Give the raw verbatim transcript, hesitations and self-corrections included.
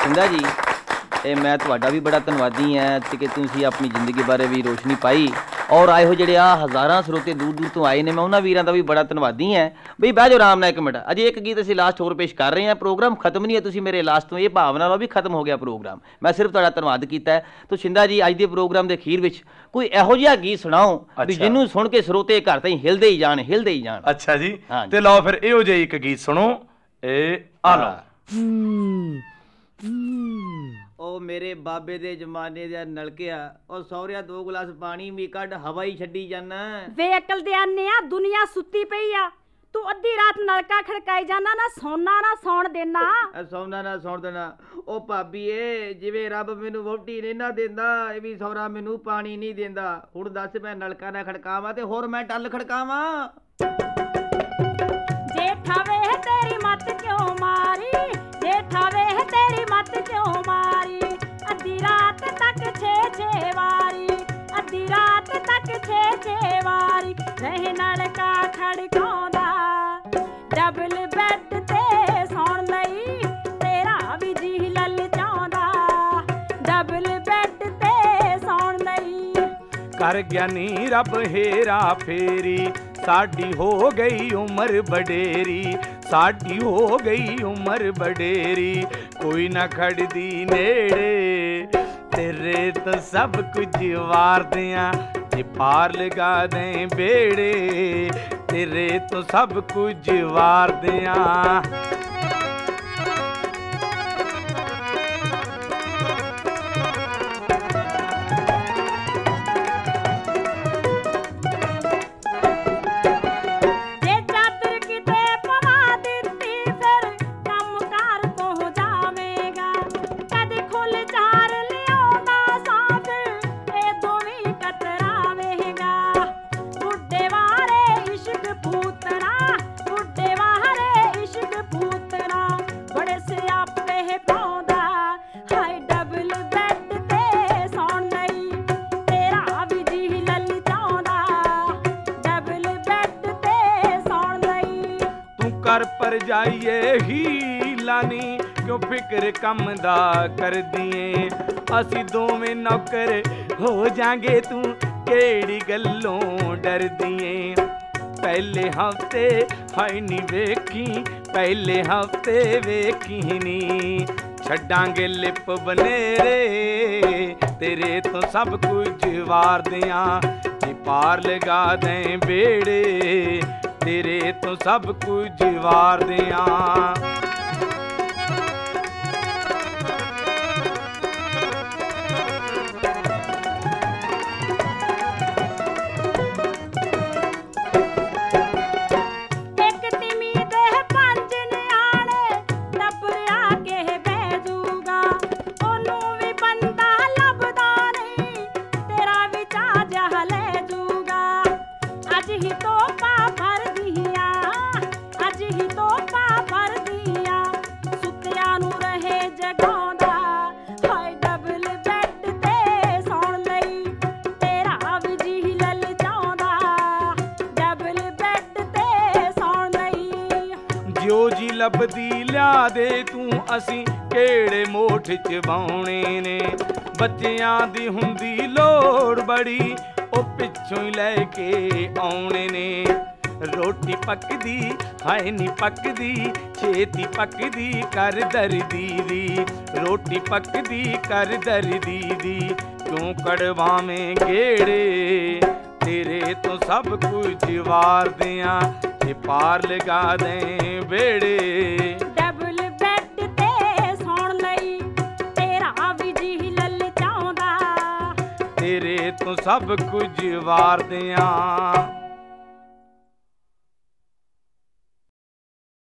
शिंदा जी ਤੇ ਮੈਂ ਤੁਹਾਡਾ ਵੀ ਬੜਾ ਧੰਨਵਾਦੀ ਹਾਂ ਕਿ ਤੁਸੀਂ ਆਪਣੀ ਜ਼ਿੰਦਗੀ ਬਾਰੇ ਵੀ ਰੋਸ਼ਨੀ ਪਾਈ ਔਰ ਆਏ ਹੋ ਜਿਹੜੇ ਆ ਹਜ਼ਾਰਾਂ ਸਰੋਤੇ ਦੂਰ ਦੂਰ ਤੋਂ ਆਏ ਨੇ ਮੈਂ ਉਹਨਾਂ ਵੀਰਾਂ ਦਾ ਵੀ ਬੜਾ ਧੰਨਵਾਦੀ ਹਾਂ ਬਈ ਬਹਿ ਜਾਓ ਆਰਾਮ ਨਾਲ ਇੱਕ ਮਿੰਟ ਅਜੇ ਇੱਕ ਗੀਤ ਅਸੀਂ ਲਾਸਟ ਹੋਰ ਪੇਸ਼ ਕਰ ਰਹੇ ਹਾਂ ਪ੍ਰੋਗਰਾਮ ਖਤਮ ਨਹੀਂ ਹੈ ਤੁਸੀਂ ਮੇਰੇ ਲਾਸਟ ਤੋਂ ਇਹ ਭਾਵਨਾ ਲਓ ਵੀ ਖਤਮ ਹੋ ਗਿਆ ਪ੍ਰੋਗਰਾਮ ਮੈਂ ਸਿਰਫ ਤੁਹਾਡਾ ਧੰਨਵਾਦ ਕੀਤਾ ਹੈ ਤੋ ਸ਼ਿੰਦਾ ਜੀ ਅੱਜ ਦੇ ਪ੍ਰੋਗਰਾਮ ਦੇ ਅਖੀਰ ਵਿੱਚ ਕੋਈ ਇਹੋ ਜਿਹਾ ਗੀਤ ਸੁਣਾਓ ਵੀ ਜਿਹਨੂੰ ਸੁਣ ਕੇ ਸਰੋਤੇ ਘਰ ਤਾਈਂ ਹਿਲਦੇ ਹੀ ਜਾਣ ਹਿਲਦੇ ਹੀ ਜਾਣ ਅੱਛਾ ਜੀ ਤੇ ਲਓ ਫਿਰ ਇਹੋ ਜਿਹਾ ਇੱਕ ਗੀਤ ਸੁਣੋ ਇਹ ਆ ਲਓ ਉਹ ਮੇਰੇ ਬਾਬੇ ਦੇ ਜ਼ਮਾਨੇ ਦਾ ਨਲਕਿਆ ਉਹ ਸੌਰਿਆ ਦੋ ਗਲਾਸ ਪਾਣੀ ਵੀ ਕੱਢ ਹਵਾ ਹੀ ਛੱਡੀ ਜਾਣਾ ਵੇ ਅਕਲ ਦੇ ਆਨਿਆ ਦੁਨੀਆ ਸੁੱਤੀ ਪਈ ਆ ਤੂੰ ਅੱਧੀ ਰਾਤ ਨਲਕਾ ਖੜਕਾਈ ਜਾਣਾ ਨਾ ਸੌਣਾ ਨਾ ਸੌਣ ਦੇਣਾ ਸੌਣਾ ਨਾ ਸੌਣ ਦੇਣਾ ਉਹ ਭਾਬੀਏ ਜਿਵੇਂ ਰੱਬ ਮੈਨੂੰ ਵਹੁਟੀ ਨਹੀਂ ਨਾ ਦਿੰਦਾ ਇਹ ਵੀ ਸੌਰਾ ਮੈਨੂੰ ਪਾਣੀ ਨਹੀਂ ਦਿੰਦਾ ਹੁਣ ਦੱਸ ਮੈਂ ਨਲਕਾ ਨਾ ਖੜਕਾਵਾਂ ਤੇ ਹੋਰ ਮੈਂ ਟੱਲ ਖੜਕਾਵਾਂ ਜੇਠਾ ਵੇ ਤੇਰੀ ਮੱਤ ਕਿਉਂ ਮਾਰੀ ਜੇਠਾ ਵੇ ਤੇਰੀ ਮੱਤ ਕਿਉਂ ਮਾਰੀ ਅੱਧੀ ਰਾਤ ਤੱਕ ਛੇ ਛੇ ਵਾਰੀ ਅੱਧੀ ਰਾਤ ਤੱਕ ਛੇ ਛੇ ਵਾਰੀ ਰਹੇ ਨਲਕਾ ਖੜਕਾਉਂਦਾ ਡਬਲ ਬੈੱਡ ਤੇ ਸੌਣ ਲਈ ਤੇਰਾ ਵੀ ਜੀ ਲਲਚਾਉਂਦਾ ਡਬਲ ਬੈੱਡ ਤੇ ਸੌਣ ਲਈ ਕਰ ਗਿਆਨੀ ਰੱਬ ਹੇਰਾ ਫੇਰੀ ਸਾਡੀ ਹੋ ਗਈ ਉਮਰ ਬਡੇਰੀ ਸਾਡੀ ਹੋ ਗਈ ਉਮਰ ਬਡੇਰੀ ਕੋਈ ਨਾ ਖੜਦੀ ਨੇੜੇ ਤੇਰੇ ਤੋਂ ਸਭ ਕੁਝ ਵਾਰਦਿਆਂ ਜੇ ਪਾਰ ਲਗਾ ਦੇ ਬੇੜੇ ਤੇਰੇ ਤੋਂ ਸਭ ਕੁਝ ਵਾਰਦਿਆਂ ਕਰ ਪਰ ਜਾਈਏ ਹੀਲਾ ਨੀ ਕਿਉਂ ਫਿਕਰ ਕੰਮ ਦਾ ਕਰਦੀਏ ਅਸੀਂ ਦੋਵੇਂ ਨੌਕਰ ਹੋ ਜਾਾਂਗੇ ਤੂੰ ਕਿਹੜੀ ਗੱਲੋਂ ਡਰਦੀਏ ਪਹਿਲੇ ਹਫ਼ਤੇ ਹਾਈ ਨੀ ਵੇਖੀ ਪਹਿਲੇ ਹਫ਼ਤੇ ਵੇਖੀ ਨੀ ਛੱਡਾਂਗੇ ਲਿਪ ਬਨੇਰੇ ਤੇਰੇ ਤੋਂ ਸਭ ਕੁਝ ਵਾਰਦਿਆਂ ਜੇ ਪਾਰ ਲਗਾ ਦੇ ਬੇੜੇ ਤੇਰੇ ਤੋਂ ਸਭ ਕੁਝ ਵਾਰਦਿਆਂ ਲੱਭਦੀ ਲਿਆ ਦੇ ਤੂੰ ਅਸੀਂ ਕਿਹੜੇ ਮੋਠ ਚ ਬਾਉਣੇ ਨੇ ਬੱਚਿਆਂ ਦੀ ਹੁੰਦੀ ਲੋੜ ਬੜੀ ਉਹ ਪਿੱਛੋਂ ਹੀ ਲੈ ਕੇ ਆਉਣੇ ਨੇ ਰੋਟੀ ਪੱਕਦੀ ਹਾਏ ਨੀ ਪੱਕਦੀ ਛੇਤੀ ਪੱਕਦੀ ਕਰ ਦਰਦੀ ਦੀ ਰੋਟੀ ਪੱਕਦੀ ਕਰ ਦਰਦੀ ਦੀ ਕਿਉਂ ਕੜਵਾਵੇਂ ਗੇੜੇ ਤੇਰੇ ਤੋਂ ਸਭ ਕੁਝ ਵਾਰਦਿਆਂ ਜੇ ਪਾਰ ਲਗਾ ਦੇ ਬੇੜੇ ਡਬਲ ਬੈੱਡ ਤੇ ਸੌਣ ਲਈ ਤੇਰਾ ਵੀ ਜੀ ਲਲਚਾਉਂਦਾ ਤੇਰੇ ਤੋਂ ਸਭ ਕੁਝ ਵਾਰਦਿਆਂ